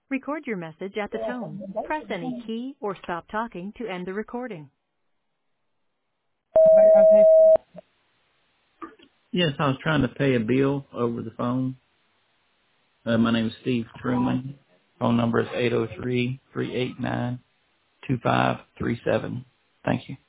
Record your message at the tone. Press any key or stop talking to end the recording. Yes, I was trying to pay a bill over the phone. My name is Steve Truman. Phone number is 803-389-2537. Thank you.